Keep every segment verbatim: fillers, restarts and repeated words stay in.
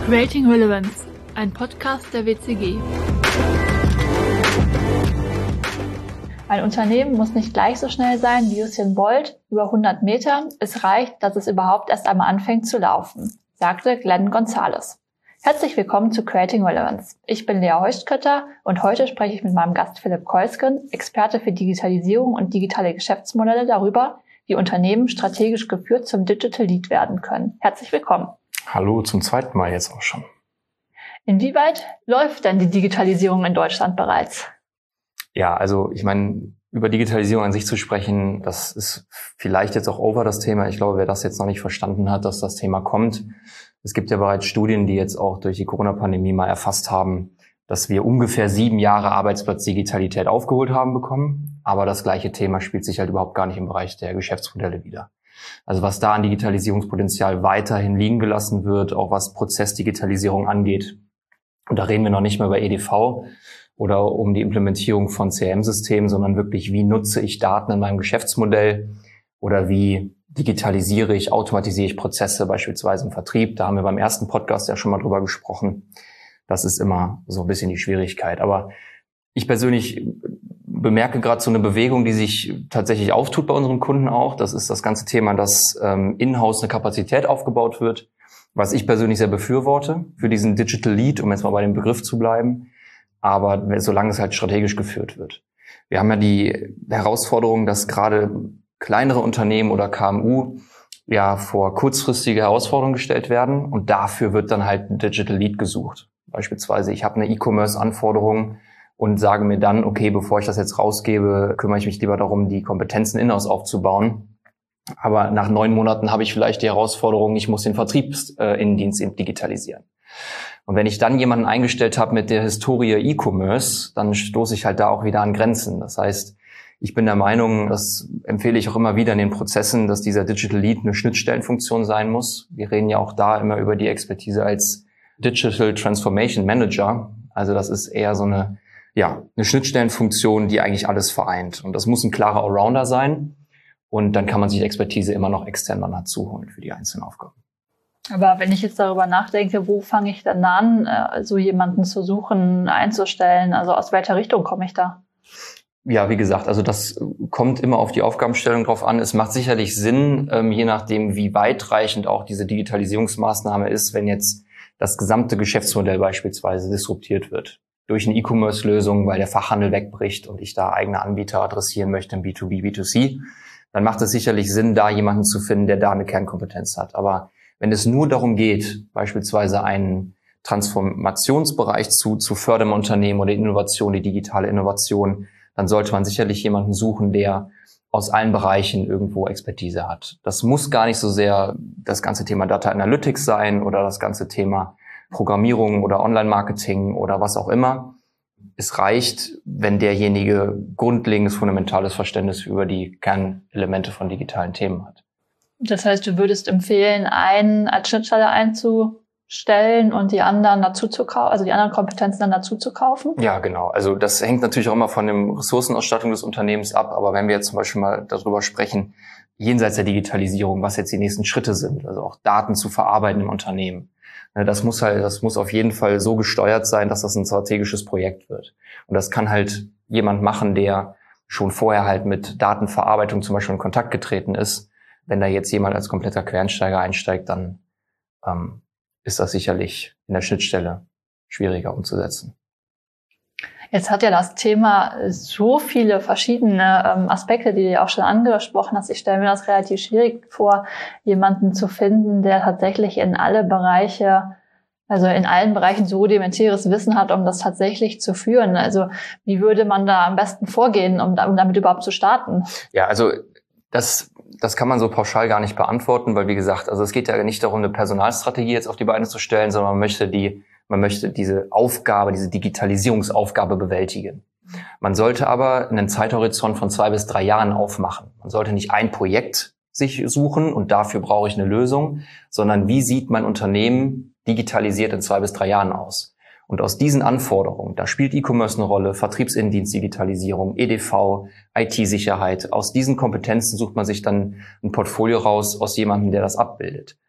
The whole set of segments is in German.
Creating Relevance, ein Podcast der W C G. Ein Unternehmen muss nicht gleich so schnell sein wie Usain Bolt über hundert Meter. Es reicht, dass es überhaupt erst einmal anfängt zu laufen, sagte Glenn Gonzales. Herzlich willkommen zu Creating Relevance. Ich bin Lea Heustkötter und heute spreche ich mit meinem Gast Philipp Keusken, Experte für Digitalisierung und digitale Geschäftsmodelle, darüber, wie Unternehmen strategisch geführt zum Digital Lead werden können. Herzlich willkommen. Hallo, zum zweiten Mal jetzt auch schon. Inwieweit läuft denn die Digitalisierung in Deutschland bereits? Ja, also ich meine, über Digitalisierung an sich zu sprechen, das ist vielleicht jetzt auch over das Thema. Ich glaube, wer das jetzt noch nicht verstanden hat, dass das Thema kommt. Es gibt ja bereits Studien, die jetzt auch durch die Corona-Pandemie mal erfasst haben, dass wir ungefähr sieben Jahre Arbeitsplatzdigitalität aufgeholt haben bekommen. Aber das gleiche Thema spielt sich halt überhaupt gar nicht im Bereich der Geschäftsmodelle wider. Also was da an Digitalisierungspotenzial weiterhin liegen gelassen wird, auch was Prozessdigitalisierung angeht. Und da reden wir noch nicht mehr über E D V oder um die Implementierung von C R M-Systemen, sondern wirklich, wie nutze ich Daten in meinem Geschäftsmodell oder wie digitalisiere ich, automatisiere ich Prozesse, beispielsweise im Vertrieb. Da haben wir beim ersten Podcast ja schon mal drüber gesprochen. Das ist immer so ein bisschen die Schwierigkeit. Aber ich persönlich bemerke gerade so eine Bewegung, die sich tatsächlich auftut bei unseren Kunden auch. Das ist das ganze Thema, dass ähm, in-house eine Kapazität aufgebaut wird, was ich persönlich sehr befürworte für diesen Digital Lead, um jetzt mal bei dem Begriff zu bleiben. Aber solange es halt strategisch geführt wird. Wir haben ja die Herausforderung, dass gerade kleinere Unternehmen oder K M U ja vor kurzfristige Herausforderungen gestellt werden und dafür wird dann halt ein Digital Lead gesucht. Beispielsweise, ich habe eine E-Commerce-Anforderung und sage mir dann, okay, bevor ich das jetzt rausgebe, kümmere ich mich lieber darum, die Kompetenzen in-house aufzubauen. Aber nach neun Monaten habe ich vielleicht die Herausforderung, ich muss den Vertriebsinnendienst digitalisieren. Und wenn ich dann jemanden eingestellt habe mit der Historie E-Commerce, dann stoße ich halt da auch wieder an Grenzen. Das heißt, ich bin der Meinung, das empfehle ich auch immer wieder in den Prozessen, dass dieser Digital Lead eine Schnittstellenfunktion sein muss. Wir reden ja auch da immer über die Expertise als Digital Transformation Manager. Also das ist eher so eine, ja, eine Schnittstellenfunktion, die eigentlich alles vereint. Und das muss ein klarer Allrounder sein. Und dann kann man sich die Expertise immer noch extern dann dazu holen für die einzelnen Aufgaben. Aber wenn ich jetzt darüber nachdenke, wo fange ich dann an, so jemanden zu suchen, einzustellen? Also aus welcher Richtung komme ich da? Ja, wie gesagt, also das kommt immer auf die Aufgabenstellung drauf an. Es macht sicherlich Sinn, je nachdem, wie weitreichend auch diese Digitalisierungsmaßnahme ist, wenn jetzt das gesamte Geschäftsmodell beispielsweise disruptiert wird durch eine E-Commerce-Lösung, weil der Fachhandel wegbricht und ich da eigene Anbieter adressieren möchte im B zwei B, B zwei C, dann macht es sicherlich Sinn, da jemanden zu finden, der da eine Kernkompetenz hat. Aber wenn es nur darum geht, beispielsweise einen Transformationsbereich zu, zu fördern im Unternehmen oder Innovation, die digitale Innovation, dann sollte man sicherlich jemanden suchen, der aus allen Bereichen irgendwo Expertise hat. Das muss gar nicht so sehr das ganze Thema Data Analytics sein oder das ganze Thema Programmierung oder Online-Marketing oder was auch immer. Es reicht, wenn derjenige grundlegendes, fundamentales Verständnis über die Kernelemente von digitalen Themen hat. Das heißt, du würdest empfehlen, einen als Schnittstelle einzustellen und die anderen dazu zu kaufen, also die anderen Kompetenzen dann dazu zu kaufen? Ja, genau. Also das hängt natürlich auch immer von der Ressourcenausstattung des Unternehmens ab. Aber wenn wir jetzt zum Beispiel mal darüber sprechen, jenseits der Digitalisierung, was jetzt die nächsten Schritte sind, also auch Daten zu verarbeiten im Unternehmen, das muss halt, das muss auf jeden Fall so gesteuert sein, dass das ein strategisches Projekt wird. Und das kann halt jemand machen, der schon vorher halt mit Datenverarbeitung zum Beispiel in Kontakt getreten ist. Wenn da jetzt jemand als kompletter Quereinsteiger einsteigt, dann ähm, ist das sicherlich in der Schnittstelle schwieriger umzusetzen. Jetzt hat ja das Thema so viele verschiedene ähm, Aspekte, die du ja auch schon angesprochen hast. Ich stelle mir das relativ schwierig vor, jemanden zu finden, der tatsächlich in alle Bereiche, also in allen Bereichen so rudimentäres Wissen hat, um das tatsächlich zu führen. Also wie würde man da am besten vorgehen, um, um damit überhaupt zu starten? Ja, also das Das kann man so pauschal gar nicht beantworten, weil wie gesagt, also es geht ja nicht darum, eine Personalstrategie jetzt auf die Beine zu stellen, sondern man möchte die, man möchte diese Aufgabe, diese Digitalisierungsaufgabe bewältigen. Man sollte aber einen Zeithorizont von zwei bis drei Jahren aufmachen. Man sollte nicht ein Projekt sich suchen und dafür brauche ich eine Lösung, sondern wie sieht mein Unternehmen digitalisiert in zwei bis drei Jahren aus? Und aus diesen Anforderungen, da spielt E-Commerce eine Rolle, Vertriebsinnendienst-Digitalisierung, E D V, I T-Sicherheit. Aus diesen Kompetenzen sucht man sich dann ein Portfolio raus aus jemandem, der das abbildet.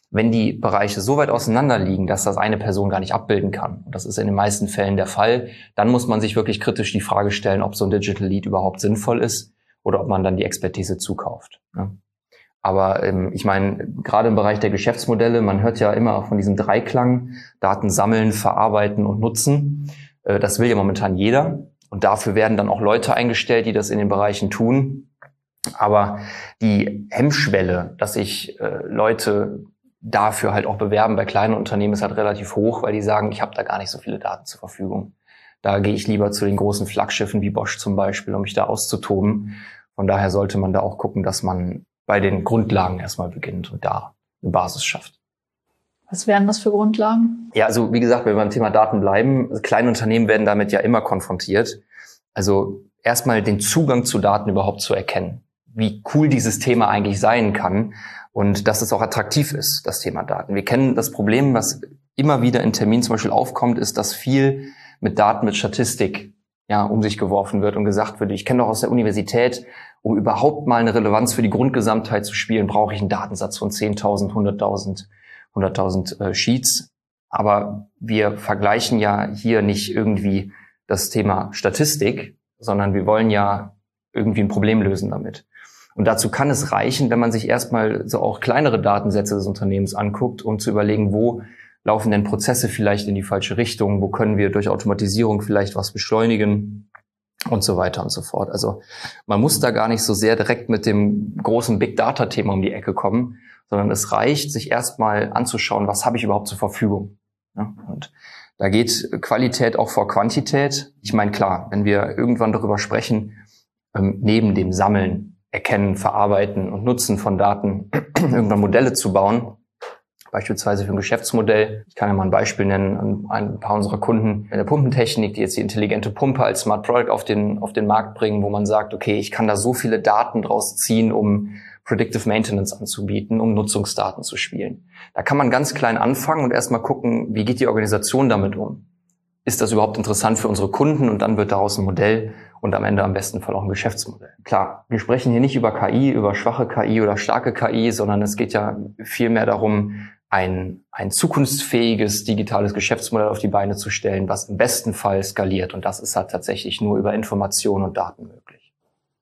Wenn die Bereiche so weit auseinander liegen, dass das eine Person gar nicht abbilden kann, und das ist in den meisten Fällen der Fall, dann muss man sich wirklich kritisch die Frage stellen, ob so ein Digital Lead überhaupt sinnvoll ist oder ob man dann die Expertise zukauft. Ja. Aber ähm, ich meine, gerade im Bereich der Geschäftsmodelle, man hört ja immer von diesem Dreiklang, Daten sammeln, verarbeiten und nutzen. Äh, das will ja momentan jeder. Und dafür werden dann auch Leute eingestellt, die das in den Bereichen tun. Aber die Hemmschwelle, dass sich äh, Leute dafür halt auch bewerben bei kleinen Unternehmen, ist halt relativ hoch, weil die sagen, ich habe da gar nicht so viele Daten zur Verfügung. Da gehe ich lieber zu den großen Flaggschiffen wie Bosch zum Beispiel, um mich da auszutoben. Von daher sollte man da auch gucken, dass man bei den Grundlagen erstmal beginnt und da eine Basis schafft. Was wären das für Grundlagen? Ja, also wie gesagt, wenn wir beim Thema Daten bleiben, kleine Unternehmen werden damit ja immer konfrontiert. Also erstmal den Zugang zu Daten überhaupt zu erkennen, wie cool dieses Thema eigentlich sein kann und dass es auch attraktiv ist, das Thema Daten. Wir kennen das Problem, was immer wieder in Terminen zum Beispiel aufkommt, ist, dass viel mit Daten, mit Statistik ja um sich geworfen wird und gesagt wird, ich kenne doch aus der Universität, um überhaupt mal eine Relevanz für die Grundgesamtheit zu spielen, brauche ich einen Datensatz von zehntausend, hunderttausend, hunderttausend äh, Sheets. Aber wir vergleichen ja hier nicht irgendwie das Thema Statistik, sondern wir wollen ja irgendwie ein Problem lösen damit. Und dazu kann es reichen, wenn man sich erstmal so auch kleinere Datensätze des Unternehmens anguckt, um zu überlegen, wo laufen denn Prozesse vielleicht in die falsche Richtung, wo können wir durch Automatisierung vielleicht was beschleunigen und so weiter und so fort. Also man muss da gar nicht so sehr direkt mit dem großen Big Data Thema um die Ecke kommen, sondern es reicht, sich erstmal anzuschauen, was habe ich überhaupt zur Verfügung. Ja, und da geht Qualität auch vor Quantität. Ich meine, klar, wenn wir irgendwann darüber sprechen, ähm, neben dem Sammeln, Erkennen, Verarbeiten und Nutzen von Daten irgendwann Modelle zu bauen, beispielsweise für ein Geschäftsmodell. Ich kann ja mal ein Beispiel nennen, ein paar unserer Kunden in der Pumpentechnik, die jetzt die intelligente Pumpe als Smart Product auf den, auf den Markt bringen, wo man sagt, okay, ich kann da so viele Daten draus ziehen, um Predictive Maintenance anzubieten, um Nutzungsdaten zu spielen. Da kann man ganz klein anfangen und erstmal gucken, wie geht die Organisation damit um? Ist das überhaupt interessant für unsere Kunden? Und dann wird daraus ein Modell und am Ende am besten Fall auch ein Geschäftsmodell. Klar, wir sprechen hier nicht über K I, über schwache K I oder starke K I, sondern es geht ja vielmehr darum, ein, ein zukunftsfähiges digitales Geschäftsmodell auf die Beine zu stellen, was im besten Fall skaliert. Und das ist halt tatsächlich nur über Informationen und Daten möglich.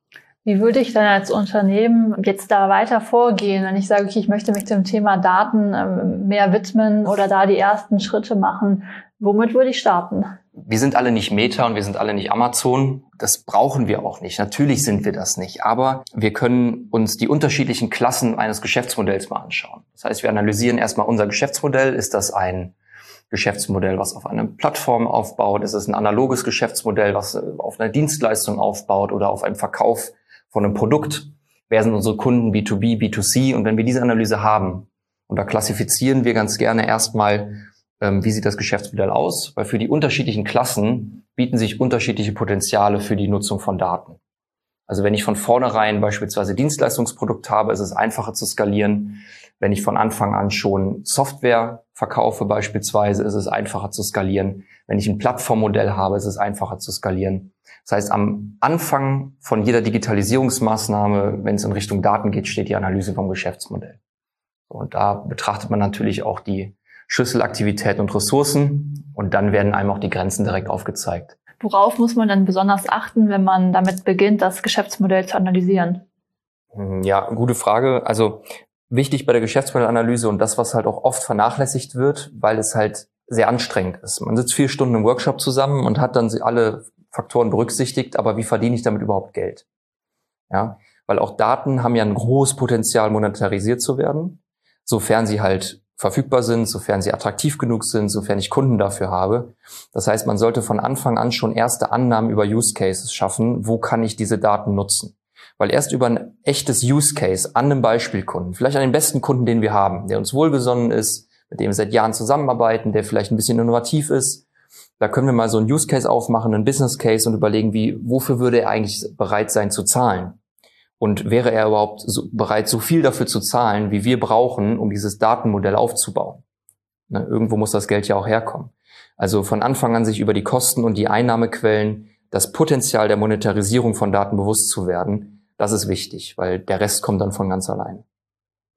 Wie würde ich dann als Unternehmen jetzt da weiter vorgehen, wenn ich sage, okay, ich möchte mich dem Thema Daten mehr widmen oder da die ersten Schritte machen? Womit würde ich starten? Wir sind alle nicht Meta und wir sind alle nicht Amazon. Das brauchen wir auch nicht. Natürlich sind wir das nicht. Aber wir können uns die unterschiedlichen Klassen eines Geschäftsmodells mal anschauen. Das heißt, wir analysieren erstmal unser Geschäftsmodell. Ist das ein Geschäftsmodell, was auf einer Plattform aufbaut? Ist es ein analoges Geschäftsmodell, was auf einer Dienstleistung aufbaut oder auf einem Verkauf von einem Produkt? Wer sind unsere Kunden B zwei B, B zwei C? Und wenn wir diese Analyse haben, und da klassifizieren wir ganz gerne erstmal, ähm, wie sieht das Geschäftsmodell aus? Weil für die unterschiedlichen Klassen bieten sich unterschiedliche Potenziale für die Nutzung von Daten. Also wenn ich von vornherein beispielsweise Dienstleistungsprodukt habe, ist es einfacher zu skalieren. Wenn ich von Anfang an schon Software verkaufe beispielsweise, ist es einfacher zu skalieren. Wenn ich ein Plattformmodell habe, ist es einfacher zu skalieren. Das heißt, am Anfang von jeder Digitalisierungsmaßnahme, wenn es in Richtung Daten geht, steht die Analyse vom Geschäftsmodell. Und da betrachtet man natürlich auch die Schlüsselaktivitäten und Ressourcen und dann werden einem auch die Grenzen direkt aufgezeigt. Worauf muss man dann besonders achten, wenn man damit beginnt, das Geschäftsmodell zu analysieren? Ja, gute Frage. Also wichtig bei der Geschäftsmodellanalyse und das, was halt auch oft vernachlässigt wird, weil es halt sehr anstrengend ist. Man sitzt vier Stunden im Workshop zusammen und hat dann alle Faktoren berücksichtigt, aber wie verdiene ich damit überhaupt Geld? Ja, weil auch Daten haben ja ein großes Potenzial, monetarisiert zu werden, sofern sie halt verfügbar sind, sofern sie attraktiv genug sind, sofern ich Kunden dafür habe. Das heißt, man sollte von Anfang an schon erste Annahmen über Use Cases schaffen. Wo kann ich diese Daten nutzen? Weil erst über ein echtes Use Case an einem Beispielkunden, vielleicht an den besten Kunden, den wir haben, der uns wohlgesonnen ist, mit dem wir seit Jahren zusammenarbeiten, der vielleicht ein bisschen innovativ ist, da können wir mal so einen Use Case aufmachen, einen Business Case und überlegen, wie, wofür würde er eigentlich bereit sein zu zahlen? Und wäre er überhaupt so bereit, so viel dafür zu zahlen, wie wir brauchen, um dieses Datenmodell aufzubauen? Ne, irgendwo muss das Geld ja auch herkommen. Also von Anfang an sich über die Kosten und die Einnahmequellen, das Potenzial der Monetarisierung von Daten bewusst zu werden, das ist wichtig, weil der Rest kommt dann von ganz allein.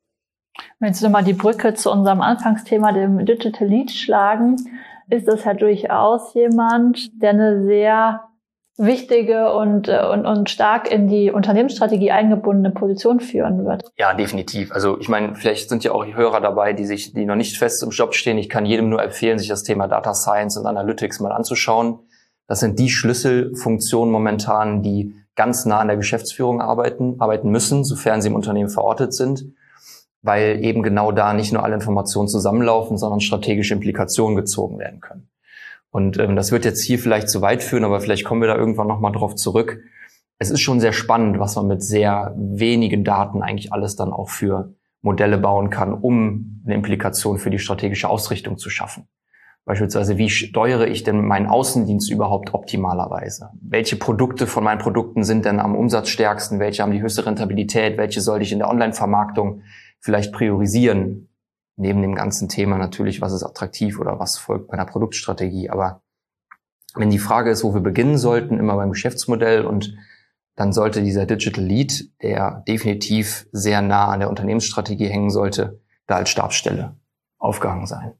Wenn Sie nochmal die Brücke zu unserem Anfangsthema, dem Digital Lead, schlagen, ist das ja durchaus jemand, der eine sehr wichtige und, und, und stark in die Unternehmensstrategie eingebundene Position führen wird. Ja, definitiv. Also ich meine, vielleicht sind ja auch Hörer dabei, die sich, die noch nicht fest im Job stehen. Ich kann jedem nur empfehlen, sich das Thema Data Science und Analytics mal anzuschauen. Das sind die Schlüsselfunktionen momentan, die ganz nah an der Geschäftsführung arbeiten, arbeiten müssen, sofern sie im Unternehmen verortet sind, weil eben genau da nicht nur alle Informationen zusammenlaufen, sondern strategische Implikationen gezogen werden können. Und ähm, das wird jetzt hier vielleicht zu weit führen, aber vielleicht kommen wir da irgendwann nochmal drauf zurück. Es ist schon sehr spannend, was man mit sehr wenigen Daten eigentlich alles dann auch für Modelle bauen kann, um eine Implikation für die strategische Ausrichtung zu schaffen. Beispielsweise, wie steuere ich denn meinen Außendienst überhaupt optimalerweise? Welche Produkte von meinen Produkten sind denn am umsatzstärksten? Welche haben die höchste Rentabilität? Welche sollte ich in der Online-Vermarktung vielleicht priorisieren? Neben dem ganzen Thema natürlich, was ist attraktiv oder was folgt bei einer Produktstrategie. Aber wenn die Frage ist, wo wir beginnen sollten, immer beim Geschäftsmodell, und dann sollte dieser Digital Lead, der definitiv sehr nah an der Unternehmensstrategie hängen sollte, da als Stabsstelle aufgehangen sein.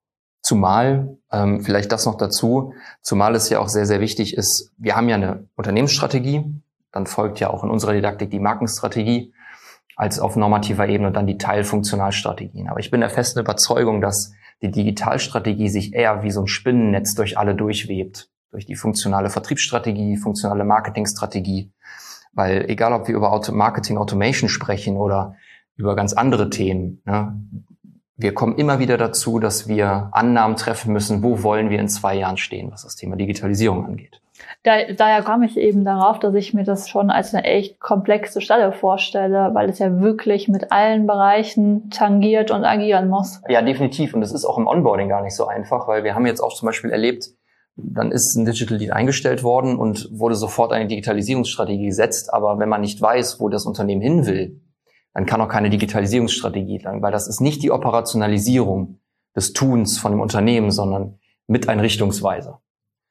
Zumal, ähm, vielleicht das noch dazu, zumal es ja auch sehr, sehr wichtig ist, wir haben ja eine Unternehmensstrategie, dann folgt ja auch in unserer Didaktik die Markenstrategie, als auf normativer Ebene und dann die Teilfunktionalstrategien. Aber ich bin der festen Überzeugung, dass die Digitalstrategie sich eher wie so ein Spinnennetz durch alle durchwebt. Durch die funktionale Vertriebsstrategie, funktionale Marketingstrategie. Weil egal, ob wir über Auto- Marketing Automation sprechen oder über ganz andere Themen, ne, wir kommen immer wieder dazu, dass wir Annahmen treffen müssen, wo wollen wir in zwei Jahren stehen, was das Thema Digitalisierung angeht. Da, daher komme ich eben darauf, dass ich mir das schon als eine echt komplexe Stelle vorstelle, weil es ja wirklich mit allen Bereichen tangiert und agieren muss. Ja, definitiv. Und das ist auch im Onboarding gar nicht so einfach, weil wir haben jetzt auch zum Beispiel erlebt, dann ist ein Digital Lead eingestellt worden und wurde sofort eine Digitalisierungsstrategie gesetzt. Aber wenn man nicht weiß, wo das Unternehmen hin will, dann kann auch keine Digitalisierungsstrategie lang, weil das ist nicht die Operationalisierung des Tuns von dem Unternehmen, sondern Miteinrichtungsweise.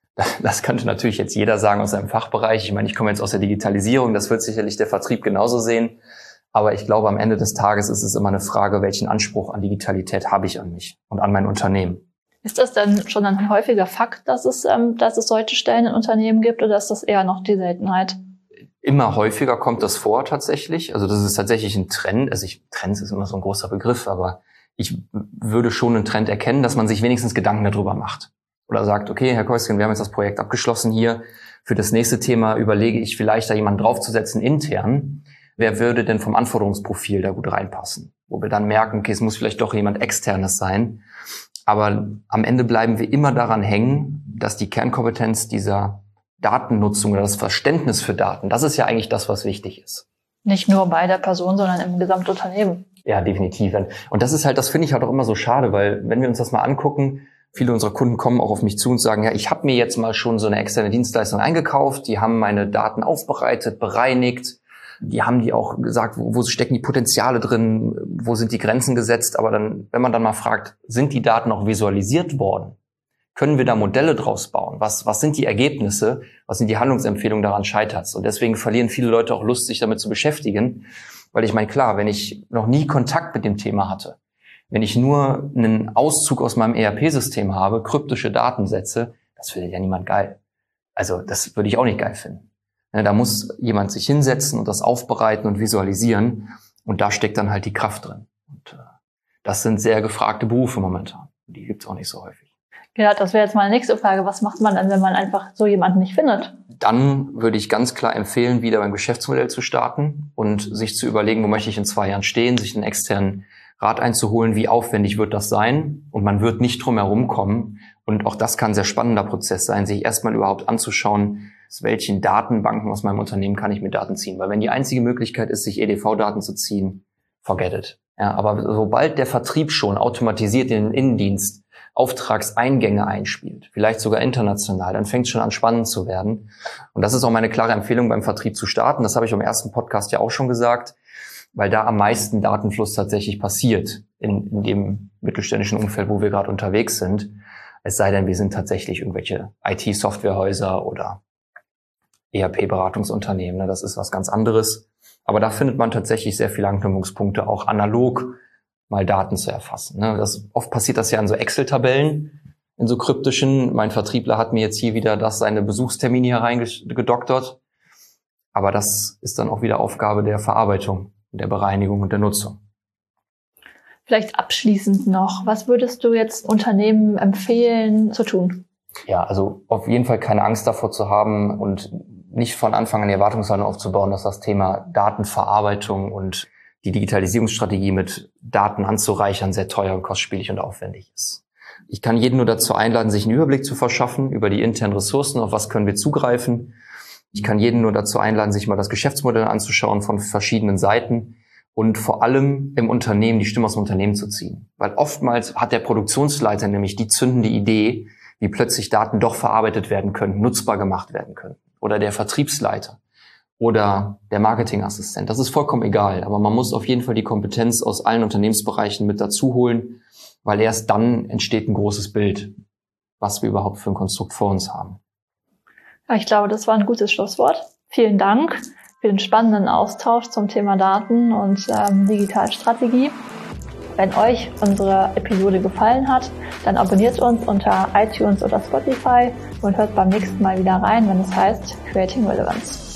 Das könnte natürlich jetzt jeder sagen aus seinem Fachbereich. Ich meine, ich komme jetzt aus der Digitalisierung, das wird sicherlich der Vertrieb genauso sehen. Aber ich glaube, am Ende des Tages ist es immer eine Frage, welchen Anspruch an Digitalität habe ich an mich und an mein Unternehmen. Ist das denn schon ein häufiger Fakt, dass es, ähm, dass es solche Stellen in Unternehmen gibt, oder ist das eher noch die Seltenheit? Immer häufiger kommt das vor tatsächlich. Also das ist tatsächlich ein Trend. Also ich, Trends ist immer so ein großer Begriff, aber ich würde schon einen Trend erkennen, dass man sich wenigstens Gedanken darüber macht. Oder sagt, okay, Herr Keusken, wir haben jetzt das Projekt abgeschlossen hier. Für das nächste Thema überlege ich vielleicht, da jemanden draufzusetzen intern. Wer würde denn vom Anforderungsprofil da gut reinpassen? Wo wir dann merken, okay, es muss vielleicht doch jemand Externes sein. Aber am Ende bleiben wir immer daran hängen, dass die Kernkompetenz dieser Datennutzung oder das Verständnis für Daten, das ist ja eigentlich das, was wichtig ist. Nicht nur bei der Person, sondern im Gesamtunternehmen. Ja, definitiv. Und das ist halt, das finde ich halt auch immer so schade, weil wenn wir uns das mal angucken, viele unserer Kunden kommen auch auf mich zu und sagen, ja, ich habe mir jetzt mal schon so eine externe Dienstleistung eingekauft, die haben meine Daten aufbereitet, bereinigt, die haben die auch gesagt, wo, wo stecken die Potenziale drin, wo sind die Grenzen gesetzt, aber dann, wenn man dann mal fragt, sind die Daten auch visualisiert worden? Können wir da Modelle draus bauen? Was, was sind die Ergebnisse? Was sind die Handlungsempfehlungen? Daran scheitert's. Und deswegen verlieren viele Leute auch Lust, sich damit zu beschäftigen, weil ich meine, klar, wenn ich noch nie Kontakt mit dem Thema hatte, wenn ich nur einen Auszug aus meinem E R P-System habe, kryptische Datensätze, das findet ja niemand geil. Also das würde ich auch nicht geil finden. Da muss jemand sich hinsetzen und das aufbereiten und visualisieren. Und da steckt dann halt die Kraft drin. Und äh, das sind sehr gefragte Berufe momentan. Die gibt's auch nicht so häufig. Ja, das wäre jetzt meine nächste Frage. Was macht man dann, wenn man einfach so jemanden nicht findet? Dann würde ich ganz klar empfehlen, wieder beim Geschäftsmodell zu starten und sich zu überlegen, wo möchte ich in zwei Jahren stehen, sich einen externen Rat einzuholen, wie aufwendig wird das sein, und man wird nicht drum herum kommen. Und auch das kann ein sehr spannender Prozess sein, sich erstmal überhaupt anzuschauen, aus welchen Datenbanken aus meinem Unternehmen kann ich mir Daten ziehen. Weil wenn die einzige Möglichkeit ist, sich E D V-Daten zu ziehen, forget it. Ja, aber sobald der Vertrieb schon automatisiert in den Innendienst Auftragseingänge einspielt, vielleicht sogar international, dann fängt es schon an, spannend zu werden. Und das ist auch meine klare Empfehlung, beim Vertrieb zu starten. Das habe ich im ersten Podcast ja auch schon gesagt, weil da am meisten Datenfluss tatsächlich passiert in, in dem mittelständischen Umfeld, wo wir gerade unterwegs sind. Es sei denn, wir sind tatsächlich irgendwelche I T-Softwarehäuser oder E R P-Beratungsunternehmen. Das ist was ganz anderes. Aber da findet man tatsächlich sehr viele Anknüpfungspunkte, auch analog mal Daten zu erfassen. Das, oft passiert das ja in so Excel-Tabellen, in so kryptischen. Mein Vertriebler hat mir jetzt hier wieder das seine Besuchstermine hier reingedoktert. Aber das ist dann auch wieder Aufgabe der Verarbeitung, der Bereinigung und der Nutzung. Vielleicht abschließend noch, was würdest du jetzt Unternehmen empfehlen zu tun? Ja, also auf jeden Fall keine Angst davor zu haben und nicht von Anfang an die Erwartungshaltung aufzubauen, dass das Thema Datenverarbeitung und die Digitalisierungsstrategie mit Daten anzureichern sehr teuer, kostspielig und aufwendig ist. Ich kann jeden nur dazu einladen, sich einen Überblick zu verschaffen über die internen Ressourcen, auf was können wir zugreifen. Ich kann jeden nur dazu einladen, sich mal das Geschäftsmodell anzuschauen von verschiedenen Seiten und vor allem im Unternehmen die Stimme aus dem Unternehmen zu ziehen. Weil oftmals hat der Produktionsleiter nämlich die zündende Idee, wie plötzlich Daten doch verarbeitet werden können, nutzbar gemacht werden können. Oder der Vertriebsleiter oder der Marketingassistent. Das ist vollkommen egal, aber man muss auf jeden Fall die Kompetenz aus allen Unternehmensbereichen mit dazu holen, weil erst dann entsteht ein großes Bild, was wir überhaupt für ein Konstrukt vor uns haben. Ja, ich glaube, das war ein gutes Schlusswort. Vielen Dank für den spannenden Austausch zum Thema Daten und ähm, Digitalstrategie. Wenn euch unsere Episode gefallen hat, dann abonniert uns unter iTunes oder Spotify und hört beim nächsten Mal wieder rein, wenn es heißt Creating Relevance.